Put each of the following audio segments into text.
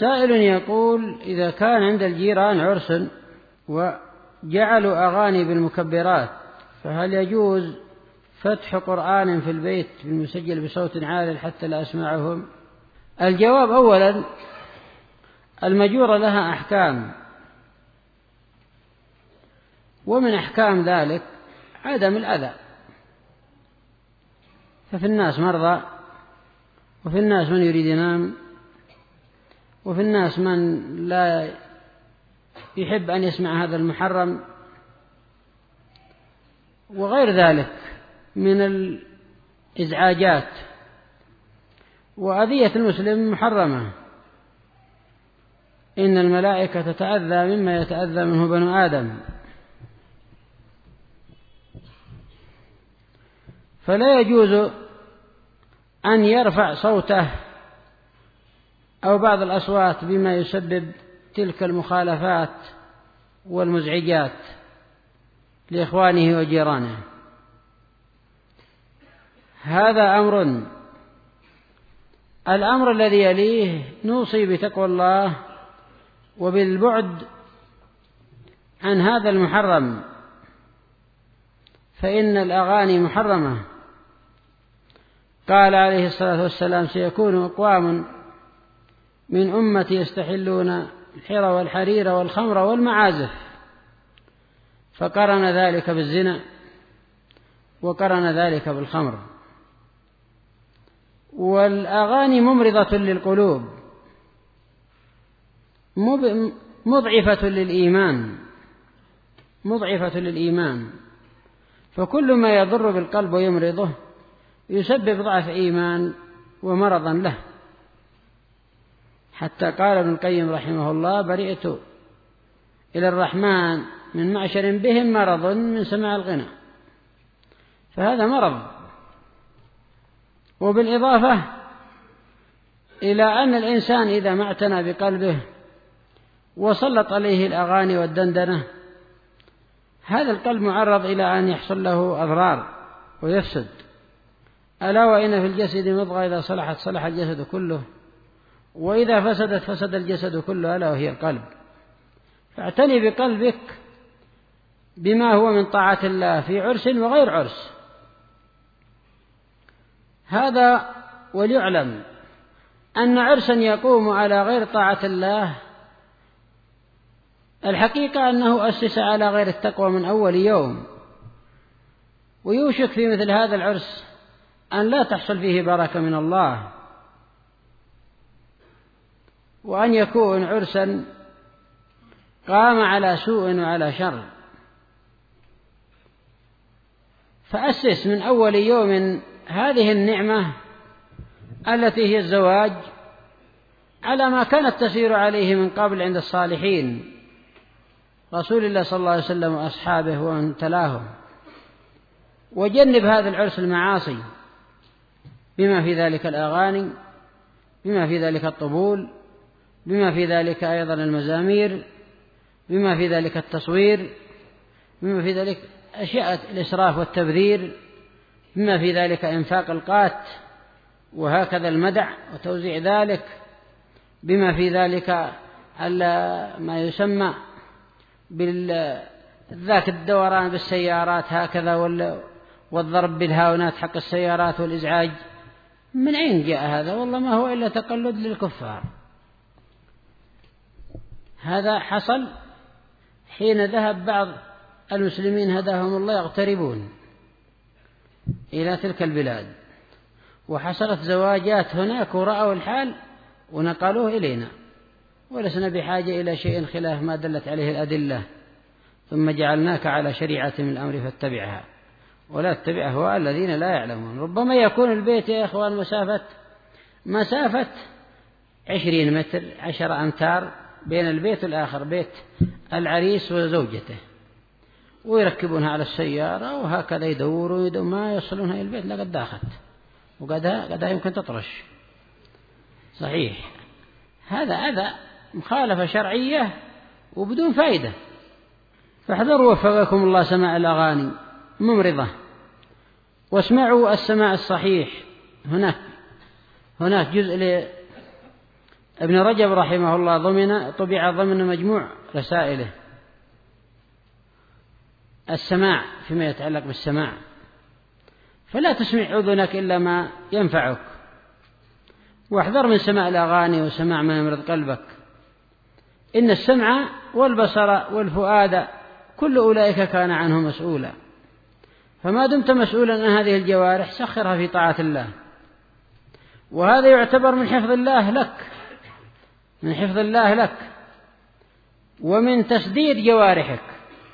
سائل يقول: إذا كان عند الجيران عرس وجعلوا أغاني بالمكبرات، فهل يجوز فتح قرآن في البيت بالمسجل بصوت عال حتى لا أسمعهم؟ الجواب: أولا، المجورة لها أحكام، ومن أحكام ذلك عدم الأذى، ففي الناس مرضى، وفي الناس من يريد ينام، وفي الناس من لا يحب أن يسمع هذا المحرم، وغير ذلك من الإزعاجات، وأذية المسلم محرمة. إن الملائكة تتأذى مما يتأذى منه بنو آدم، فلا يجوز أن يرفع صوته أو بعض الأصوات بما يسبب تلك المخالفات والمزعجات لإخوانه وجيرانه. هذا أمر. الأمر الذي يليه: نوصي بتقوى الله وبالبعد عن هذا المحرم، فإن الأغاني محرمة. قال عليه الصلاة والسلام: سيكون أقوام من أمتي يستحلون الحر والحرير والخمر والمعازف، فقرن ذلك بالزنا وقرن ذلك بالخمر. والأغاني ممرضة للقلوب، مضعفة للإيمان، فكل ما يضر بالقلب ويمرضه يسبب ضعف إيمان ومرضا له. حتى قال ابن القيم رحمه الله: برئت إلى الرحمن من معشر بهم مرض من سماع الغنى. فهذا مرض. وبالإضافة إلى أن الإنسان إذا ما اعتنى بقلبه وسلط عليه الأغاني والدندنة، هذا القلب معرض إلى أن يحصل له أضرار ويفسد. ألا وإن في الجسد مضغة إذا صلحت صلح الجسد كله، وإذا فسدت فسد الجسد كله، ألا وهي القلب. فاعتني بقلبك بما هو من طاعة الله في عرس وغير عرس. هذا. وليعلم أن عرسا يقوم على غير طاعة الله الحقيقة أنه أسس على غير التقوى من أول يوم، ويوشك في مثل هذا العرس أن لا تحصل فيه بركة من الله، وأن يكون عرسا قام على سوء وعلى شر. فأسس من أول يوم هذه النعمة التي هي الزواج على ما كانت تسير عليه من قبل عند الصالحين، رسول الله صلى الله عليه وسلم وأصحابه ومن تلاهم. وجنب هذا العرس المعاصي، بما في ذلك الأغاني، بما في ذلك الطبول، بما في ذلك أيضا المزامير، بما في ذلك التصوير، بما في ذلك أشياء الإسراف والتبذير، بما في ذلك إنفاق القات، وهكذا المدع وتوزيع ذلك، بما في ذلك ما يسمى بالذاك الدوران بالسيارات هكذا، والضرب بالهاونات حق السيارات والإزعاج. من أين جاء هذا؟ والله ما هو إلا تقلد للكفار. هذا حصل حين ذهب بعض المسلمين هداهم الله يغتربون إلى تلك البلاد، وحصلت زواجات هناك، ورأوا الحال ونقلوه إلينا، ولسنا بحاجة إلى شيء خلاف ما دلت عليه الأدلة. ثم جعلناك على شريعة من الأمر فاتبعها ولا تتبع أهواء الذين لا يعلمون. ربما يكون البيت يا إخوان مسافة 20 متر 10 أمتار بين البيت والآخر، بيت العريس وزوجته، ويركبونها على السيارة وهكذا يدوروا ما يصلونها إلى البيت لقد داخت، وقدها يمكن تطرش. صحيح، هذا مخالفة شرعية وبدون فائدة. فاحذروا وفقكم الله سماع الأغاني ممرضة، واسمعوا السماع الصحيح. هناك جزء ابن رجب رحمه الله طبع ضمن مجموع رسائله السماع فيما يتعلق بالسماع، فلا تسمع أذنك إلا ما ينفعك، واحذر من سماع الأغاني وسماع ما يمرض قلبك، إن السمع والبصر والفؤاد كل أولئك كان عنه مسؤولا. فما دمت مسؤولا عن هذه الجوارح سخرها في طاعة الله، وهذا يعتبر من حفظ الله لك ومن تسديد جوارحك،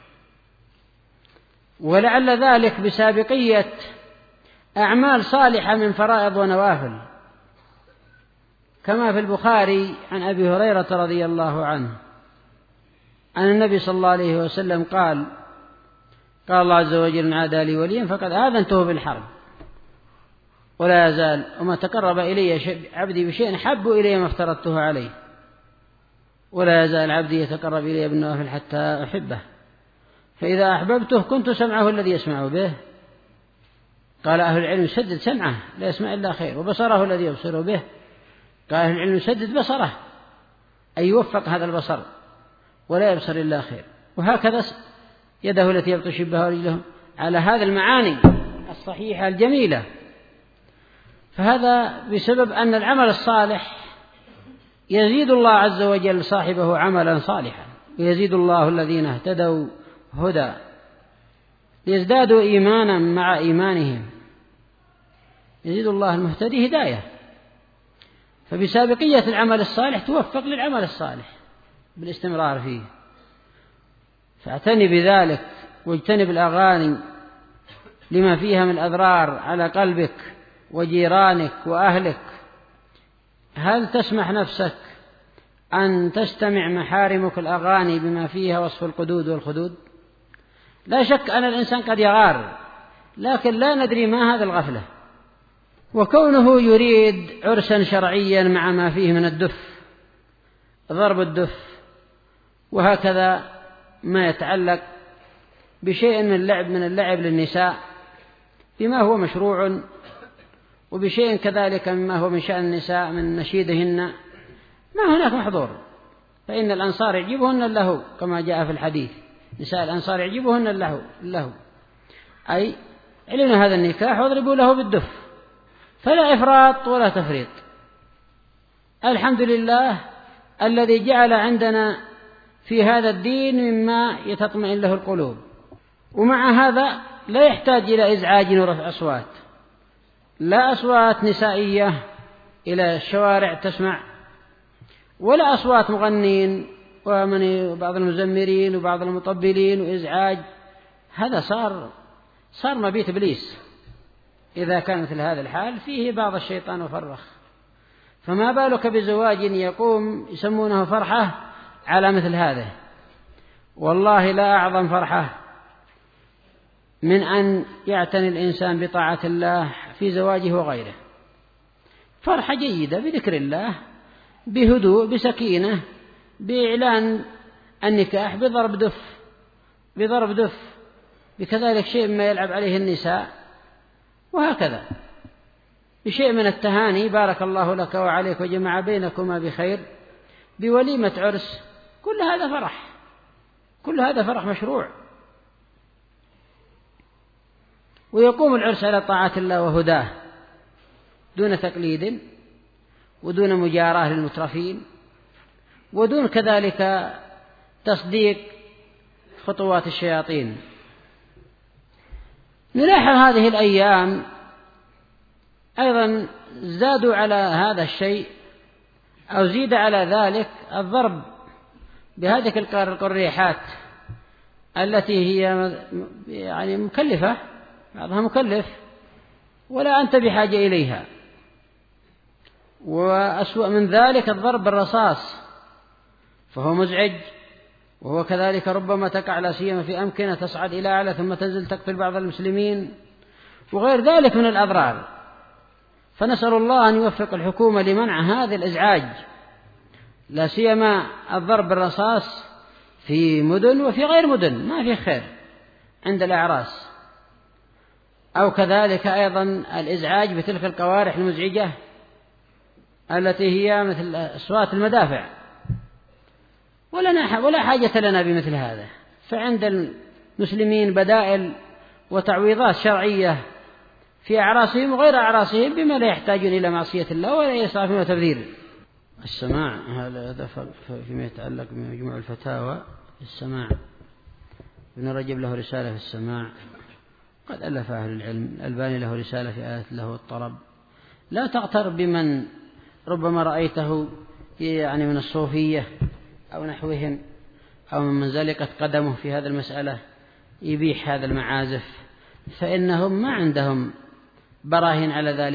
ولعل ذلك بسابقية أعمال صالحة من فرائض ونوافل، كما في البخاري عن أبي هريرة رضي الله عنه أن النبي صلى الله عليه وسلم قال الله عز وجل: من عادى لي وليا فقد آذنته بالحرب، ولا يزال وما تقرب إلي عبدي بشيء أحب إلي ما افترضته عليه، ولا يزال عبدي يتقرب إلي بالنوافل حتى أحبه، فإذا أحببته كنت سمعه الذي يسمع به. قال أهل العلم: يسدد سمعه لا يسمع إلا خير، وبصره الذي يبصر به. قال أهل العلم: يسدد بصره أي يوفق هذا البصر ولا يبصر إلا خير. وهكذا يده التي يبطش بها ورجله، على هذا المعاني الصحيحة الجميلة. فهذا بسبب أن العمل الصالح يزيد الله عز وجل صاحبه عملا صالحا، ويزيد الله الذين اهتدوا هدى ليزدادوا إيمانا مع إيمانهم، يزيد الله المهتدي هداية. فبسابقية العمل الصالح توفق للعمل الصالح بالاستمرار فيه. فاعتني بذلك واجتنب الأغاني لما فيها من أضرار على قلبك وجيرانك وأهلك. هل تسمح نفسك أن تستمع محارمك الأغاني بما فيها وصف القدود والخدود؟ لا شك أن الإنسان قد يغار، لكن لا ندري ما هذا الغفلة. وكونه يريد عرسا شرعيا مع ما فيه من الدف، ضرب الدف، وهكذا ما يتعلق بشيء من اللعب للنساء بما هو مشروع، وبشيء كذلك مما هو من شأن النساء من نشيدهن، ما هناك محظور. فإن الأنصار يعجبهن اللهو كما جاء في الحديث: نساء الأنصار يعجبهن اللهو، أي علمنا هذا النكاح واضربوا له بالدف، فلا إفراط ولا تفريط. الحمد لله الذي جعل عندنا في هذا الدين مما يتطمئن له القلوب. ومع هذا لا يحتاج إلى إزعاج ورفع أصوات، لا أصوات نسائية إلى الشوارع تسمع، ولا أصوات مغنين وبعض المزمرين وبعض المطبلين وإزعاج. هذا صار مبيت إبليس. إذا كان مثل هذا الحال فيه بعض الشيطان وفرخ، فما بالك بزواج يقوم يسمونه فرحة على مثل هذا. والله لا أعظم فرحة من أن يعتني الإنسان بطاعة الله في زواجه وغيره. فرحة جيدة بذكر الله، بهدوء، بسكينة، بإعلان النكاح، بضرب دف، بكذلك شيء ما يلعب عليه النساء، وهكذا بشيء من التهاني: بارك الله لك وعليك وجمع بينكما بخير، بوليمة عرس. كل هذا فرح مشروع. ويقوم العرس على طاعة الله وهداه دون تقليد، ودون مجاراة للمترفين، ودون كذلك تصديق خطوات الشياطين. نلاحظ هذه الأيام أيضا زادوا على هذا الشيء أو زيد على ذلك الضرب بهذه القريحات التي هي يعني مكلفة، بعضها مكلف ولا أنت بحاجة إليها. وأسوأ من ذلك الضرب بالرصاص، فهو مزعج، وهو كذلك ربما تقع لا سيما في أمكنة تصعد إلى أعلى ثم تنزل تقتل بعض المسلمين وغير ذلك من الأضرار. فنسأل الله أن يوفق الحكومة لمنع هذا الإزعاج، لا سيما الضرب بالرصاص في مدن وفي غير مدن ما في خير عند الأعراس، أو كذلك أيضا الإزعاج بتلك القوارح المزعجة التي هي مثل أصوات المدافع، ولا حاجة لنا بمثل هذا. فعند المسلمين بدائل وتعويضات شرعية في أعراسهم وغير أعراسهم بما لا يحتاجون إلى معصية الله ولا إسراف وتبذير. السماع هذا فيما يتعلق بمجموع الفتاوى السماع. ابن رجب له رسالة في السماع قد ألف أهل العلم. الألباني له رسالة في آية له الطرب. لا تغتر بمن ربما رأيته يعني من الصوفية أو نحوهم أو من زلقت قدمه في هذه المسألة يبيح هذا المعازف، فإنهم ما عندهم براهين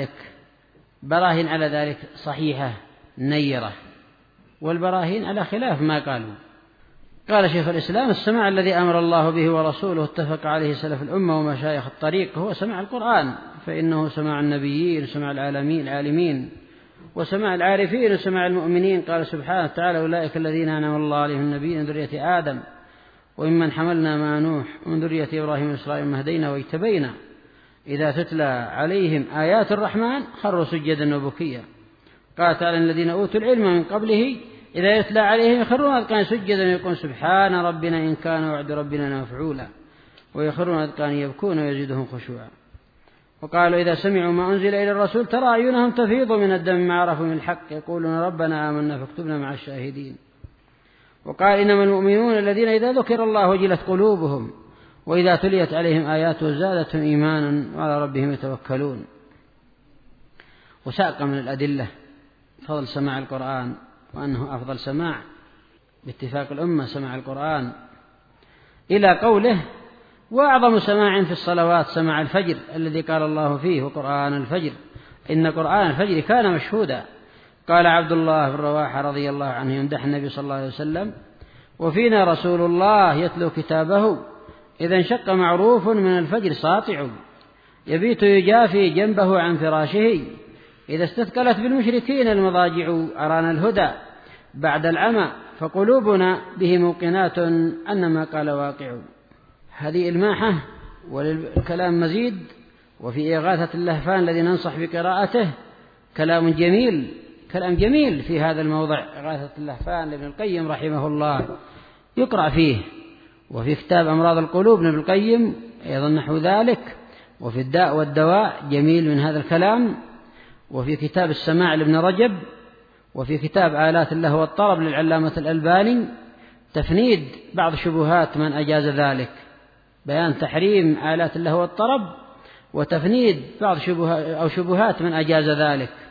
على ذلك صحيحة نيرة، والبراهين على خلاف ما قالوا. قال شيخ الإسلام: السماع الذي أمر الله به ورسوله اتفق عليه سلف الأمة ومشايخ الطريق هو سماع القرآن، فإنه سماع النبيين وسماع العالمين وسماع العارفين وسماع المؤمنين. قال سبحانه وتعالى: أولئك الذين أنعم الله عليهم النبيين من ذرية آدم وممن حملنا مع نوح ومن ذرية إبراهيم وإسرائيل ما هدينا واجتبينا إذا تتلى عليهم آيات الرحمن خروا سجدا وبكيا. قال تعالى: الذين أوتوا العلم من قبله إذا يتلى عليهم يخرون أذقانا سجدا ويقولون سبحان ربنا إن كان وعد ربنا مفعولا ويخرون أذقانا يبكون ويزيدهم خشوعا. وقالوا: إذا سمعوا ما أنزل إلى الرسول ترى أعينهم تفيض من الدم ما عرفوا من الحق يقولون ربنا آمنا فاكتبنا مع الشاهدين. وقال: إنما المؤمنون الذين إذا ذكر الله وجلت قلوبهم وإذا تليت عليهم آياته زادتهم إيمانا وعلى ربهم يتوكلون. وساق من الأدلة فضل سماع القرآن وأنه أفضل سماع باتفاق الأمة سماع القرآن، إلى قوله: وأعظم سماع في الصلوات سماع الفجر الذي قال الله فيه: وقرآن الفجر إن قرآن الفجر كان مشهودا. قال عبد الله بن رواحة رضي الله عنه يمدح النبي صلى الله عليه وسلم: وفينا رسول الله يتلو كتابه إذا انشق معروف من الفجر ساطع يبيت يجافي جنبه عن فراشه إذا استثقلت بالمشركين المضاجع أرانا الهدى بعد العمى فقلوبنا به موقنات أن ما قال واقع. هذه إلماحة، والكلام مزيد. وفي إغاثة اللهفان الذي ننصح بقراءته كلام جميل في هذا الموضع. إغاثة اللهفان لابن القيم رحمه الله يقرأ فيه. وفي كتاب أمراض القلوب لابن القيم أيضا نحو ذلك. وفي الداء والدواء جميل من هذا الكلام. وفي كتاب السماع لابن رجب. وفي كتاب آلات اللهو والطرب للعلامة الألباني تفنيد بعض شبهات من أجاز ذلك، بيان تحريم آلات اللهو والطرب وتفنيد بعض شبهات من أجاز ذلك.